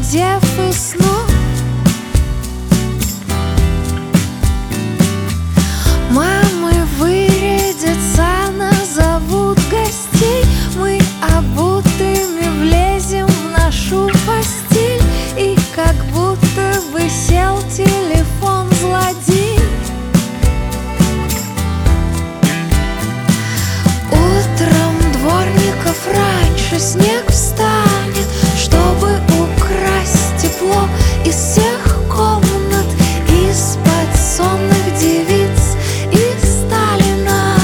надев и сну. Мамы вырядятся, назовут гостей. Мы обутыми влезем в нашу постель, и как будто бы сел телефон злодей. Утром дворников раньше снег встанет, чтобы украсть тепло из всех комнат, из-под сонных девиц и сталинок.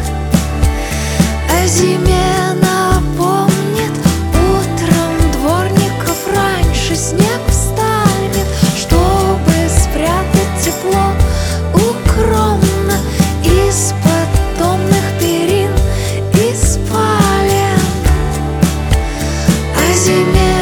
О зиме напомнит. Утром дворников раньше снег встанет, чтобы спрятать тепло укромно из-под томных перин и спален. О зиме